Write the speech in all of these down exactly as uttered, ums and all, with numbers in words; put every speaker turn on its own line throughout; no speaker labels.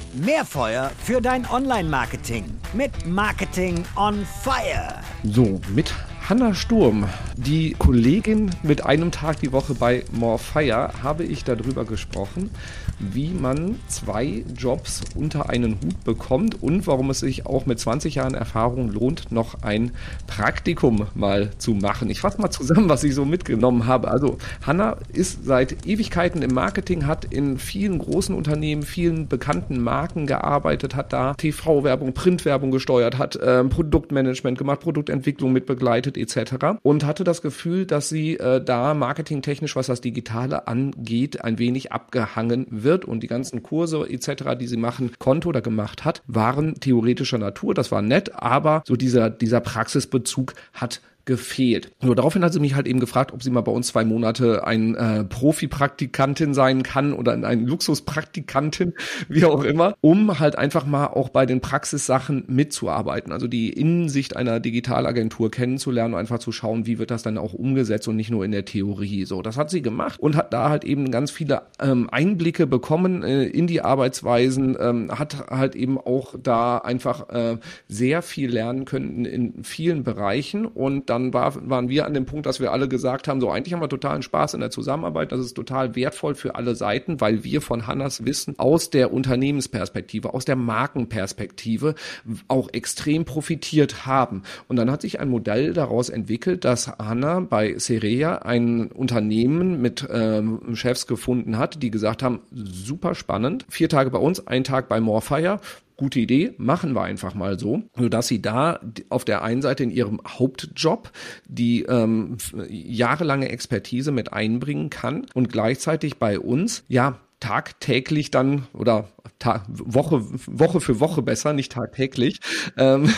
Mehr Feuer für dein Online-Marketing mit Marketing on Fire.
So, mit Hanna Sturm, die Kollegin mit einem Tag die Woche bei More Fire, habe ich darüber gesprochen, wie man zwei Jobs unter einen Hut bekommt und warum es sich auch mit zwanzig Jahren Erfahrung lohnt, noch ein Praktikum mal zu machen. Ich fasse mal zusammen, was ich so mitgenommen habe. Also Hanna ist seit Ewigkeiten im Marketing, hat in vielen großen Unternehmen, vielen bekannten Marken gearbeitet, hat da T V-Werbung, Printwerbung gesteuert, hat äh, Produktmanagement gemacht, Produktentwicklung mit begleitet et cetera und hatte das Gefühl, dass sie äh, da marketingtechnisch, was das Digitale angeht, ein wenig abgehangen wird und die ganzen Kurse et cetera, die sie machen konnte oder gemacht hat, waren theoretischer Natur, das war nett, aber so dieser, dieser Praxisbezug hat gefehlt. Nur daraufhin hat sie mich halt eben gefragt, ob sie mal bei uns zwei Monate ein äh, Profi-Praktikantin sein kann oder eine Luxuspraktikantin, wie auch immer, um halt einfach mal auch bei den Praxissachen mitzuarbeiten, also die Innensicht einer Digitalagentur kennenzulernen und einfach zu schauen, wie wird das dann auch umgesetzt und nicht nur in der Theorie. So, das hat sie gemacht und hat da halt eben ganz viele ähm, Einblicke bekommen äh, in die Arbeitsweisen, ähm, hat halt eben auch da einfach äh, sehr viel lernen können in vielen Bereichen und dann war, waren wir an dem Punkt, dass wir alle gesagt haben, so eigentlich haben wir totalen Spaß in der Zusammenarbeit, das ist total wertvoll für alle Seiten, weil wir von Hannas Wissen aus der Unternehmensperspektive, aus der Markenperspektive auch extrem profitiert haben. Und dann hat sich ein Modell daraus entwickelt, dass Hanna bei Serea ein Unternehmen mit ähm, Chefs gefunden hat, die gesagt haben, super spannend, vier Tage bei uns, ein Tag bei More Fire. Gute Idee, machen wir einfach mal so, sodass sie da auf der einen Seite in ihrem Hauptjob die ähm, jahrelange Expertise mit einbringen kann und gleichzeitig bei uns, ja, tagtäglich dann oder ta- Woche Woche für Woche besser, nicht tagtäglich, ähm,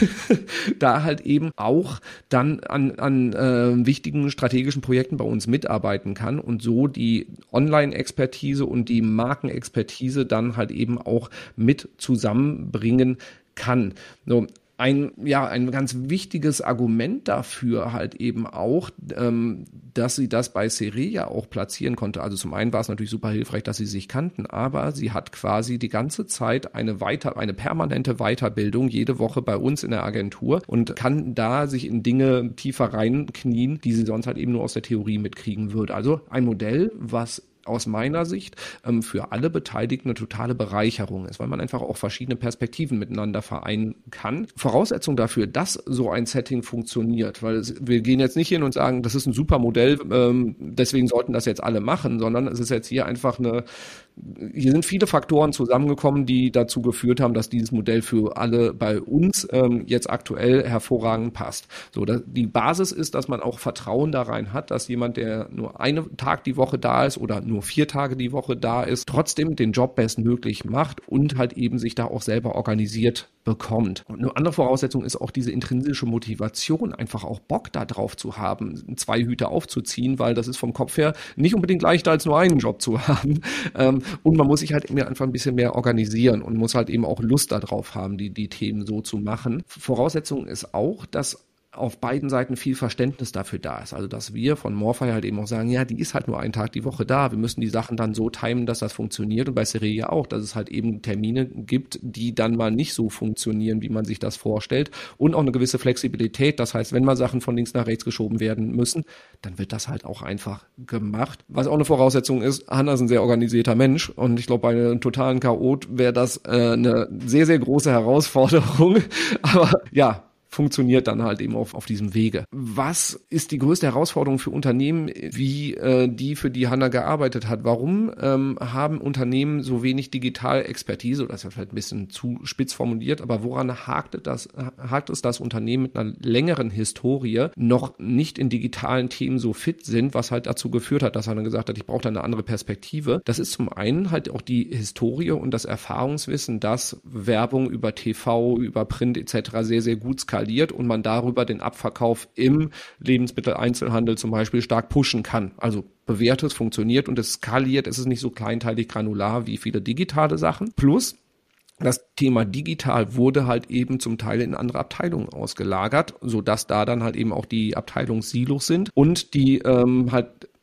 da halt eben auch dann an, an äh, wichtigen strategischen Projekten bei uns mitarbeiten kann und so die Online-Expertise und die Markenexpertise dann halt eben auch mit zusammenbringen kann. So. Ein, ja, ein ganz wichtiges Argument dafür halt eben auch, ähm, dass sie das bei Serea auch platzieren konnte. Also zum einen war es natürlich super hilfreich, dass sie sich kannten, aber sie hat quasi die ganze Zeit eine weiter, eine permanente Weiterbildung jede Woche bei uns in der Agentur und kann da sich in Dinge tiefer reinknien, die sie sonst halt eben nur aus der Theorie mitkriegen würde. Also ein Modell, was aus meiner Sicht ähm, für alle Beteiligten eine totale Bereicherung ist, weil man einfach auch verschiedene Perspektiven miteinander vereinen kann. Voraussetzung dafür, dass so ein Setting funktioniert, weil es, wir gehen jetzt nicht hin und sagen, das ist ein super Modell, ähm, deswegen sollten das jetzt alle machen, sondern es ist jetzt hier einfach eine, hier sind viele Faktoren zusammengekommen, die dazu geführt haben, dass dieses Modell für alle bei uns ähm, jetzt aktuell hervorragend passt. So, dass die Basis ist, dass man auch Vertrauen da rein hat, dass jemand, der nur einen Tag die Woche da ist oder nur vier Tage die Woche da ist, trotzdem den Job bestmöglich macht und halt eben sich da auch selber organisiert bekommt. Und eine andere Voraussetzung ist auch diese intrinsische Motivation, einfach auch Bock da drauf zu haben, zwei Hüte aufzuziehen, weil das ist vom Kopf her nicht unbedingt leichter als nur einen Job zu haben. Und man muss sich halt immer einfach ein bisschen mehr organisieren und muss halt eben auch Lust darauf haben, die, die Themen so zu machen. Voraussetzung ist auch, dass auf beiden Seiten viel Verständnis dafür da ist. Also, dass wir von More Fire halt eben auch sagen, ja, die ist halt nur einen Tag die Woche da. Wir müssen die Sachen dann so timen, dass das funktioniert. Und bei Serea auch, dass es halt eben Termine gibt, die dann mal nicht so funktionieren, wie man sich das vorstellt. Und auch eine gewisse Flexibilität. Das heißt, wenn mal Sachen von links nach rechts geschoben werden müssen, dann wird das halt auch einfach gemacht. Was auch eine Voraussetzung ist, Hanna ist ein sehr organisierter Mensch. Und ich glaube, bei einem totalen Chaot wäre das äh, eine sehr, sehr große Herausforderung. Aber ja, funktioniert dann halt eben auf, auf diesem Wege. Was ist die größte Herausforderung für Unternehmen, wie äh, die, für die Hanna gearbeitet hat? Warum ähm, haben Unternehmen so wenig Digitalexpertise? Das ist ja vielleicht ein bisschen zu spitz formuliert, aber woran hakt das, hakt es, dass Unternehmen mit einer längeren Historie noch nicht in digitalen Themen so fit sind, was halt dazu geführt hat, dass Hanna gesagt hat, ich brauche da eine andere Perspektive. Das ist zum einen halt auch die Historie und das Erfahrungswissen, dass Werbung über T V, über Print et cetera sehr, sehr gut skaliert und man darüber den Abverkauf im Lebensmitteleinzelhandel zum Beispiel stark pushen kann. Also bewährtes funktioniert und es skaliert, es ist nicht so kleinteilig granular wie viele digitale Sachen. Plus das Thema digital wurde halt eben zum Teil in andere Abteilungen ausgelagert, sodass da dann halt eben auch die Abteilungssilos sind und die ähm, halt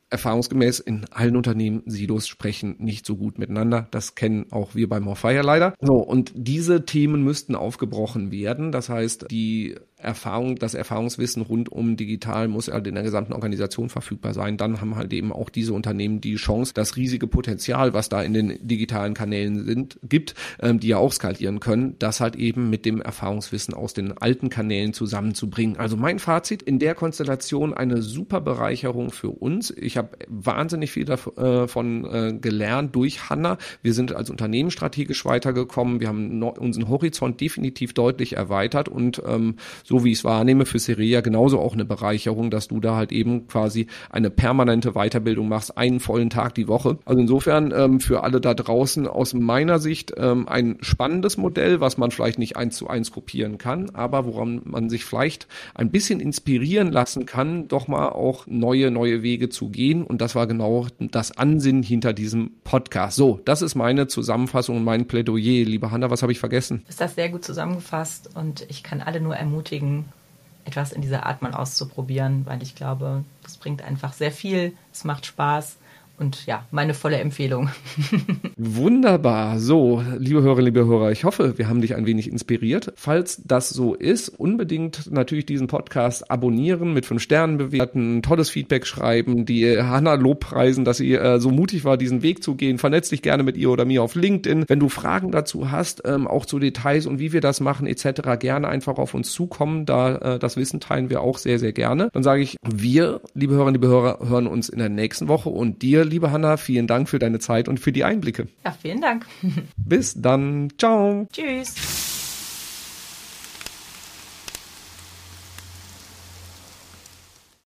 erfahrungsgemäß in allen Unternehmen, Silos sprechen nicht so gut miteinander. Das kennen auch wir bei More Fire leider. So, und diese Themen müssten aufgebrochen werden. Das heißt, die Erfahrung, das Erfahrungswissen rund um digital muss halt in der gesamten Organisation verfügbar sein. Dann haben halt eben auch diese Unternehmen die Chance, das riesige Potenzial, was da in den digitalen Kanälen sind, gibt, ähm, die ja auch skalieren können, das halt eben mit dem Erfahrungswissen aus den alten Kanälen zusammenzubringen. Also mein Fazit, in der Konstellation eine super Bereicherung für uns. Ich habe wahnsinnig viel davon äh, gelernt durch Hanna. Wir sind als Unternehmen strategisch weitergekommen. Wir haben no- unseren Horizont definitiv deutlich erweitert und ähm, so wie ich es wahrnehme, für Serea genauso auch eine Bereicherung, dass du da halt eben quasi eine permanente Weiterbildung machst, einen vollen Tag die Woche. Also insofern ähm, für alle da draußen aus meiner Sicht ähm, ein spannendes Modell, was man vielleicht nicht eins zu eins kopieren kann, aber woran man sich vielleicht ein bisschen inspirieren lassen kann, doch mal auch neue, neue Wege zu gehen. Und das war genau das Ansinnen hinter diesem Podcast. So, das ist meine Zusammenfassung und mein Plädoyer. Liebe Hanna, was habe ich vergessen?
Du hast das sehr gut zusammengefasst und ich kann alle nur ermutigen, etwas in dieser Art mal auszuprobieren, weil ich glaube, das bringt einfach sehr viel, es macht Spaß und ja, meine volle Empfehlung.
Wunderbar. So, liebe Hörerinnen, liebe Hörer, ich hoffe, wir haben dich ein wenig inspiriert. Falls das so ist, unbedingt natürlich diesen Podcast abonnieren, mit fünf Sternen bewerten, tolles Feedback schreiben, die Hanna lobpreisen, dass sie äh, so mutig war, diesen Weg zu gehen. Vernetz dich gerne mit ihr oder mir auf LinkedIn. Wenn du Fragen dazu hast, ähm, auch zu Details und wie wir das machen et cetera, gerne einfach auf uns zukommen. Da äh, das Wissen teilen wir auch sehr, sehr gerne. Dann sage ich, wir, liebe Hörerinnen, liebe Hörer, hören uns in der nächsten Woche und dir, liebe Hanna, vielen Dank für deine Zeit und für die Einblicke.
Ja, vielen Dank.
Bis dann. Ciao.
Tschüss.